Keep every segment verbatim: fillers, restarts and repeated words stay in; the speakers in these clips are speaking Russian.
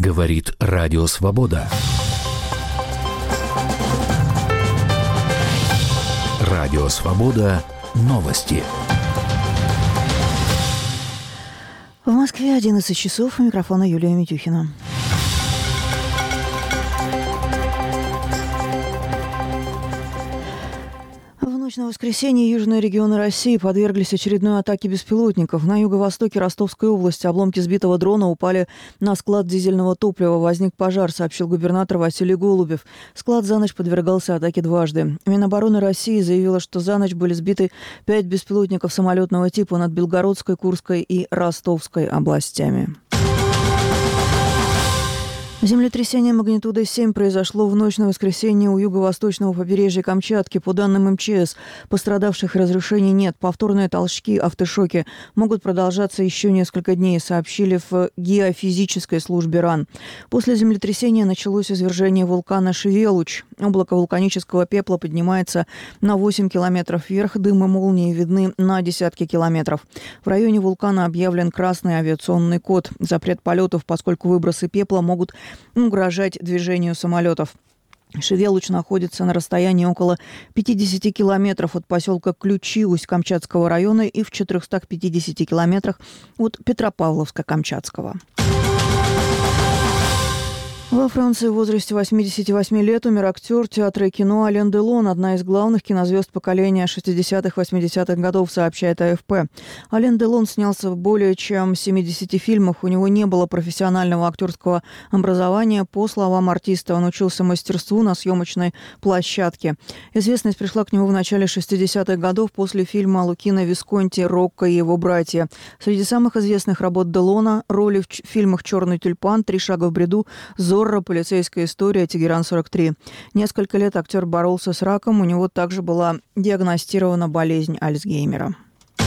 Говорит Радио Свобода. Радио Свобода. Новости. В Москве одиннадцать часов. У микрофона Юлия Митюхина. В ночь на воскресенье южные регионы России подверглись очередной атаке беспилотников. На юго-востоке Ростовской области обломки сбитого дрона упали на склад дизельного топлива. Возник пожар, сообщил губернатор Василий Голубев. Склад за ночь подвергался атаке дважды. Минобороны России заявила, что за ночь были сбиты пять беспилотников самолетного типа над Белгородской, Курской и Ростовской областями. Землетрясение магнитудой семь произошло в ночь на воскресенье у юго-восточного побережья Камчатки. По данным эм че эс, пострадавших и разрушений нет. Повторные толчки, автошоки могут продолжаться еще несколько дней, сообщили в геофизической службе РАН. После землетрясения началось извержение вулкана Шевелуч. Облако вулканического пепла поднимается на восемь километров вверх. Дым и молнии видны на десятки километров. В районе вулкана объявлен красный авиационный код. Запрет полетов, поскольку выбросы пепла могут угрожать движению самолетов. Шевелуч находится на расстоянии около пятидесяти километров от поселка Ключи Усть-Камчатского района и в четырехстах пятидесяти километрах от Петропавловска-Камчатского. Во Франции в возрасте восьмидесяти восьми лет умер актер театра и кино Ален Делон, одна из главных кинозвезд поколения шестидесятых-восьмидесятых годов, сообщает а эф пэ. Ален Делон снялся в более чем семидесяти фильмах. У него не было профессионального актерского образования. По словам артиста, он учился мастерству на съемочной площадке. Известность пришла к нему в начале шестидесятых годов после фильма Лукино Висконти «Рокко и его братья». Среди самых известных работ Делона – роли в фильмах «Черный тюльпан», «Три шага в бреду», «Зорро», «Полицейская история», «Тегеран-сорок три». Несколько лет актер боролся с раком, у него также была диагностирована болезнь Альцгеймера.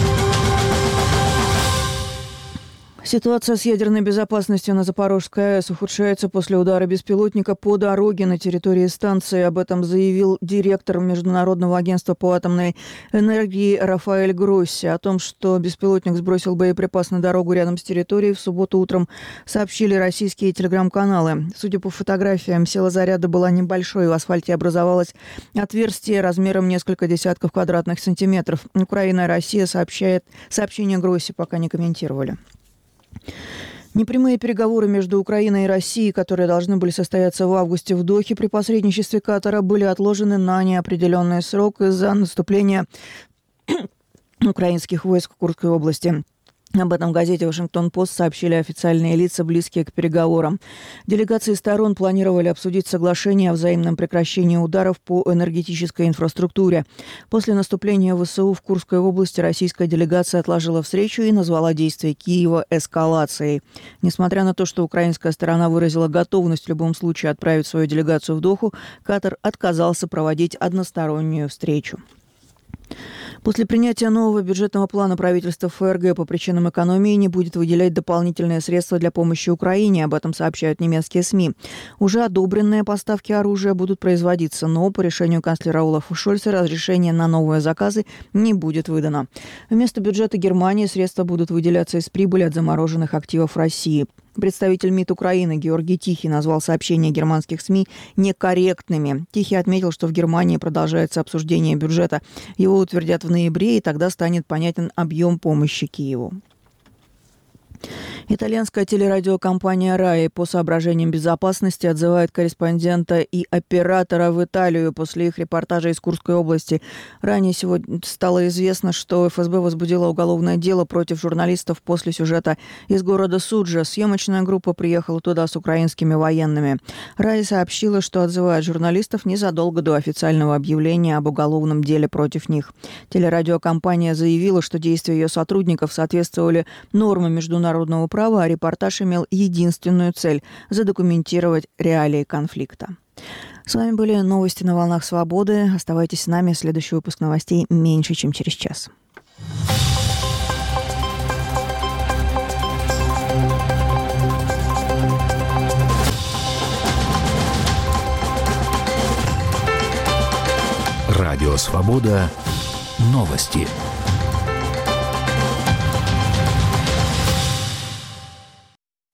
Ситуация с ядерной безопасностью на Запорожской АЭС ухудшается после удара беспилотника по дороге на территории станции. Об этом заявил директор Международного агентства по атомной энергии Рафаэль Гросси. О том, что беспилотник сбросил боеприпас на дорогу рядом с территорией, в субботу утром сообщили российские телеграм-каналы. Судя по фотографиям, сила заряда была небольшой. В асфальте образовалось отверстие размером несколько десятков квадратных сантиметров. Украина и Россия, сообщает, сообщение Гросси пока не комментировали. Непрямые переговоры между Украиной и Россией, которые должны были состояться в августе в Дохе при посредничестве Катара, были отложены на неопределенный срок из-за наступления украинских войск в Курской области. Об этом в газете «Вашингтон-Пост» сообщили официальные лица, близкие к переговорам. Делегации сторон планировали обсудить соглашение о взаимном прекращении ударов по энергетической инфраструктуре. После наступления ВСУ в Курской области российская делегация отложила встречу и назвала действия Киева эскалацией. Несмотря на то, что украинская сторона выразила готовность в любом случае отправить свою делегацию в Доху, Катар отказался проводить одностороннюю встречу. После принятия нового бюджетного плана правительства эф эр гэ по причинам экономии не будет выделять дополнительные средства для помощи Украине. Об этом сообщают немецкие СМИ. Уже одобренные поставки оружия будут производиться, но по решению канцлера Олафа Шольца разрешение на новые заказы не будет выдано. Вместо бюджета Германии средства будут выделяться из прибыли от замороженных активов России. Представитель МИД Украины Георгий Тихий назвал сообщения германских СМИ некорректными. Тихий отметил, что в Германии продолжается обсуждение бюджета. Его утвердят в ноябре, и тогда станет понятен объем помощи Киеву. Итальянская телерадиокомпания «Рай» по соображениям безопасности отзывает корреспондента и оператора в Италию после их репортажа из Курской области. Ранее сегодня стало известно, что эф эс бэ возбудила уголовное дело против журналистов после сюжета из города Суджа. Съемочная группа приехала туда с украинскими военными. «Рай» сообщила, что отзывает журналистов незадолго до официального объявления об уголовном деле против них. Телерадиокомпания заявила, что действия ее сотрудников соответствовали нормам международного права, а репортаж имел единственную цель – задокументировать реалии конфликта. С вами были новости на волнах свободы. Оставайтесь с нами. Следующий выпуск новостей меньше, чем через час. Радио «Свобода». Новости.